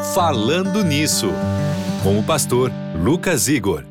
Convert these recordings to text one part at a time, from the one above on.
Falando Nisso, com o pastor Lucas Igor.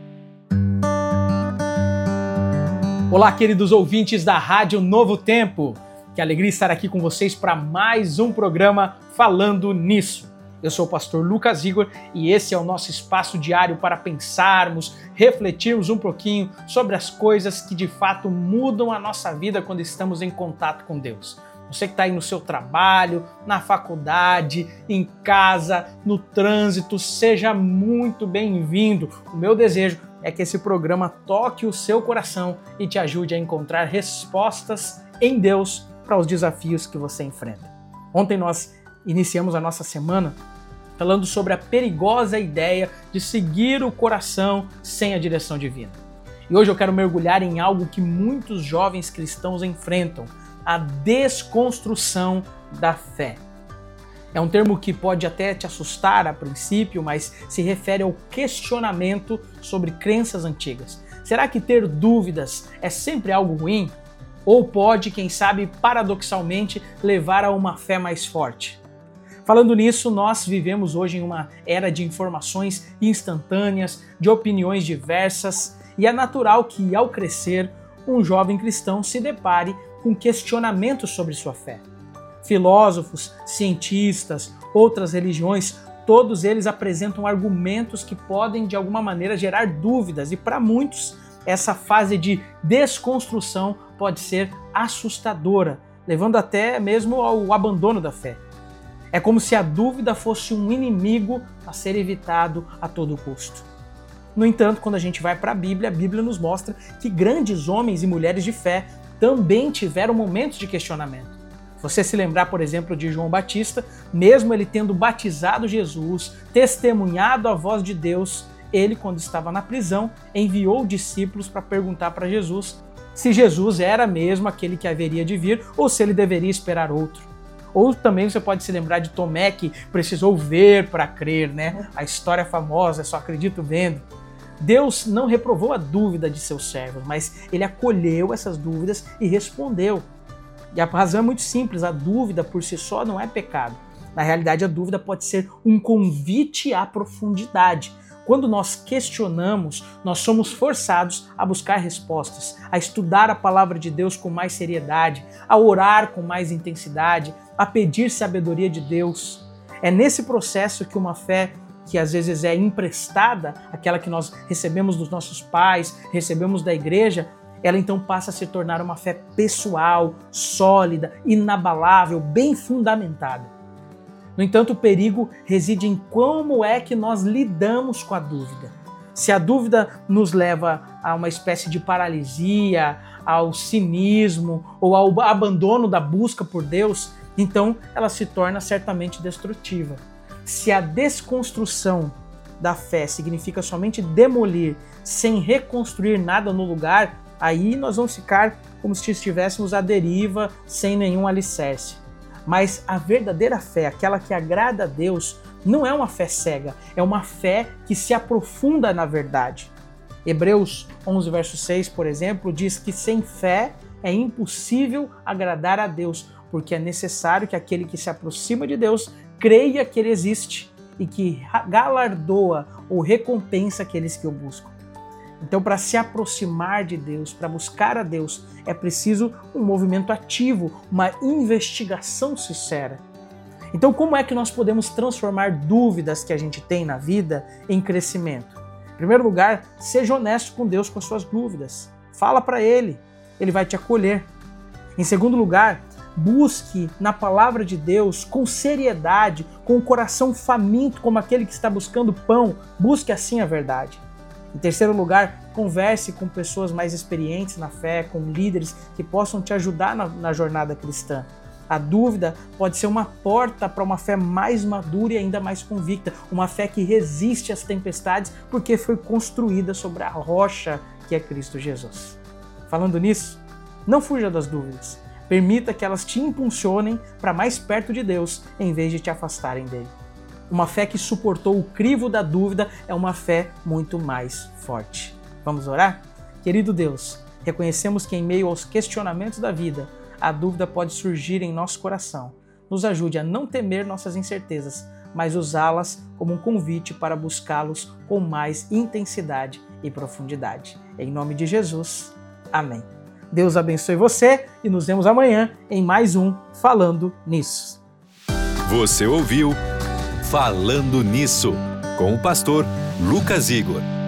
Olá, queridos ouvintes da Rádio Novo Tempo. Que alegria estar aqui com vocês para mais um programa Falando Nisso. Eu sou o pastor Lucas Igor e esse é o nosso espaço diário para pensarmos, refletirmos um pouquinho sobre as coisas que de fato mudam a nossa vida quando estamos em contato com Deus. Você que está aí no seu trabalho, na faculdade, em casa, no trânsito, seja muito bem-vindo. O meu desejo é que esse programa toque o seu coração e te ajude a encontrar respostas em Deus para os desafios que você enfrenta. Ontem nós iniciamos a nossa semana falando sobre a perigosa ideia de seguir o coração sem a direção divina. E hoje eu quero mergulhar em algo que muitos jovens cristãos enfrentam: a desconstrução da fé. É um termo que pode até te assustar a princípio, mas se refere ao questionamento sobre crenças antigas. Será que ter dúvidas é sempre algo ruim? Ou pode, quem sabe, paradoxalmente, levar a uma fé mais forte? Falando nisso, nós vivemos hoje em uma era de informações instantâneas, de opiniões diversas, e é natural que, ao crescer, um jovem cristão se depare com questionamentos sobre sua fé. Filósofos, cientistas, outras religiões, todos eles apresentam argumentos que podem de alguma maneira gerar dúvidas, e para muitos essa fase de desconstrução pode ser assustadora, levando até mesmo ao abandono da fé. É como se a dúvida fosse um inimigo a ser evitado a todo custo. No entanto, quando a gente vai para a Bíblia nos mostra que grandes homens e mulheres de fé também tiveram momentos de questionamento. Se você se lembrar, por exemplo, de João Batista, mesmo ele tendo batizado Jesus, testemunhado a voz de Deus, ele, quando estava na prisão, enviou discípulos para perguntar para Jesus se Jesus era mesmo aquele que haveria de vir ou se ele deveria esperar outro. Ou também você pode se lembrar de Tomé, que precisou ver para crer, né? A história famosa, só acredito vendo. Deus não reprovou a dúvida de seus servos, mas ele acolheu essas dúvidas e respondeu. E a razão é muito simples: a dúvida por si só não é pecado. Na realidade, a dúvida pode ser um convite à profundidade. Quando nós questionamos, nós somos forçados a buscar respostas, a estudar a palavra de Deus com mais seriedade, a orar com mais intensidade, a pedir sabedoria de Deus. É nesse processo que uma fé que às vezes é emprestada, aquela que nós recebemos dos nossos pais, recebemos da igreja, ela então passa a se tornar uma fé pessoal, sólida, inabalável, bem fundamentada. No entanto, o perigo reside em como é que nós lidamos com a dúvida. Se a dúvida nos leva a uma espécie de paralisia, ao cinismo ou ao abandono da busca por Deus, então ela se torna certamente destrutiva. Se a desconstrução da fé significa somente demolir, sem reconstruir nada no lugar, aí nós vamos ficar como se estivéssemos à deriva, sem nenhum alicerce. Mas a verdadeira fé, aquela que agrada a Deus, não é uma fé cega, é uma fé que se aprofunda na verdade. Hebreus 11, verso 6, por exemplo, diz que sem fé é impossível agradar a Deus, porque é necessário que aquele que se aproxima de Deus creia que Ele existe e que galardoa ou recompensa aqueles que o buscam. Então, para se aproximar de Deus, para buscar a Deus, é preciso um movimento ativo, uma investigação sincera. Então, como é que nós podemos transformar dúvidas que a gente tem na vida em crescimento? Em primeiro lugar, seja honesto com Deus com as suas dúvidas. Fala para Ele, Ele vai te acolher. Em segundo lugar, busque na palavra de Deus com seriedade, com o coração faminto como aquele que está buscando pão. Busque assim a verdade. Em terceiro lugar, converse com pessoas mais experientes na fé, com líderes que possam te ajudar na jornada cristã. A dúvida pode ser uma porta para uma fé mais madura e ainda mais convicta, uma fé que resiste às tempestades porque foi construída sobre a rocha que é Cristo Jesus. Falando nisso, não fuja das dúvidas. Permita que elas te impulsionem para mais perto de Deus em vez de te afastarem dele. Uma fé que suportou o crivo da dúvida é uma fé muito mais forte. Vamos orar? Querido Deus, reconhecemos que em meio aos questionamentos da vida, a dúvida pode surgir em nosso coração. Nos ajude a não temer nossas incertezas, mas usá-las como um convite para buscá-los com mais intensidade e profundidade. Em nome de Jesus, amém. Deus abençoe você e nos vemos amanhã em mais um Falando Nisso. Você ouviu Falando Nisso, com o pastor Lucas Igor.